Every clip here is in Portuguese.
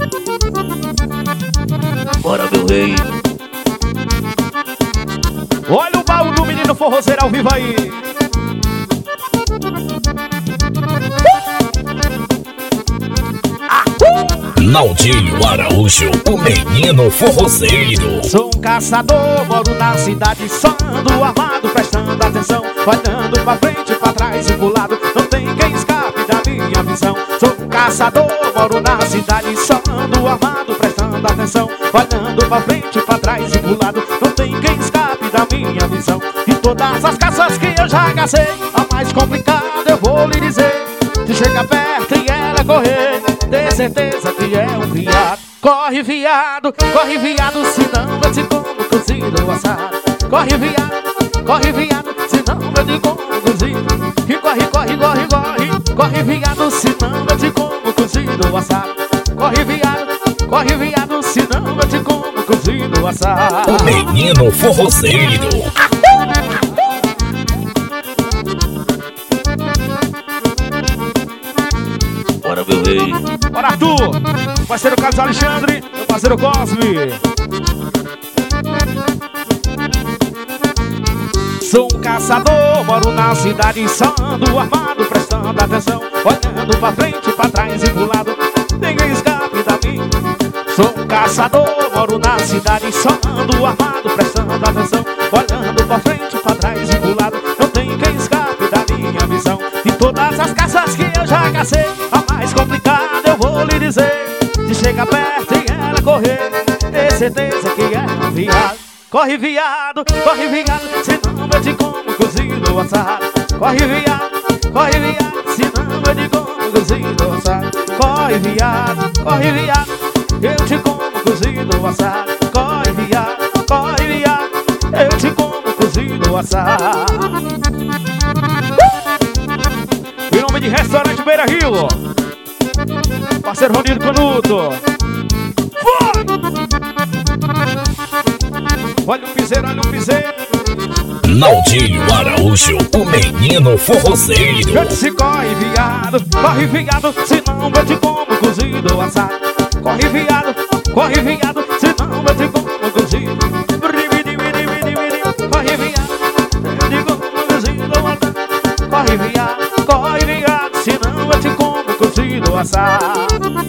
Bora, meu rei. Olha o baú do menino forrozeiro ao vivo aí. Naldinho Araújo, o menino forrozeiro. Sou um caçador, moro na cidade, só ando armado, prestando atenção, olhando pra frente, pra trás e pro lado, não tem quem escape da minha visão. Sou um caçador, moro na cidade, só ando armado, prestando atenção, olhando pra frente, pra trás e pro lado, não tem quem escape da minha visão. E todas as caças que eu já cacei, a mais complicada eu vou lhe dizer. Se chega perto e ela correr, ter certeza que é um viado. Corre viado, senão eu te como cozido ou assado. Corre viado, senão eu te como cozido. E corre, corre, corre, corre viado, senão eu te como cozido ou assado. Corre viado, senão eu te como cozido ou assado. O menino forrozeiro. Bora, meu rei. Bora, Arthur, parceiro Carlos Alexandre, meu parceiro Cosme. Sou um caçador, moro na cidade, só ando armado, prestando atenção, olhando pra frente, pra trás e pro lado, ninguém escape da mim. Sou um caçador, moro na cidade, só ando armado, prestando atenção, olhando pra frente, pra trás e pro lado, não tem quem escape da minha visão. E todas as caças que eu já cacei, a mais complicada eu vou lhe dizer. Se chega perto e ela correr, ter certeza que é um viado. Corre viado, senão eu te como cozido ou assado. Corre viado, senão eu te como cozido ou assado. Corre viado, eu te como cozido ou assado. Corre viado, eu te como cozido ou assado. Em nome de Restaurante Beira Rio, parceiro Ronildo Canuto. Foi! Olha o piseiro, Naldinho Araújo, o menino forrozeiro. Eu disse corre viado, senão eu te como cozido ou assado. Corre viado, senão eu te como cozido. Corre viado, eu te como cozido ou assado. Corre viado, senão eu te como cozido ou assado.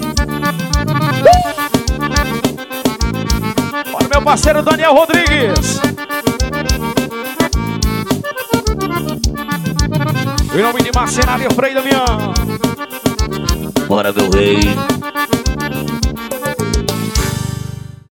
Olha meu parceiro Daniel Rodrigues. Em nome de Marcenaria Frei Damião. Bora, meu rei.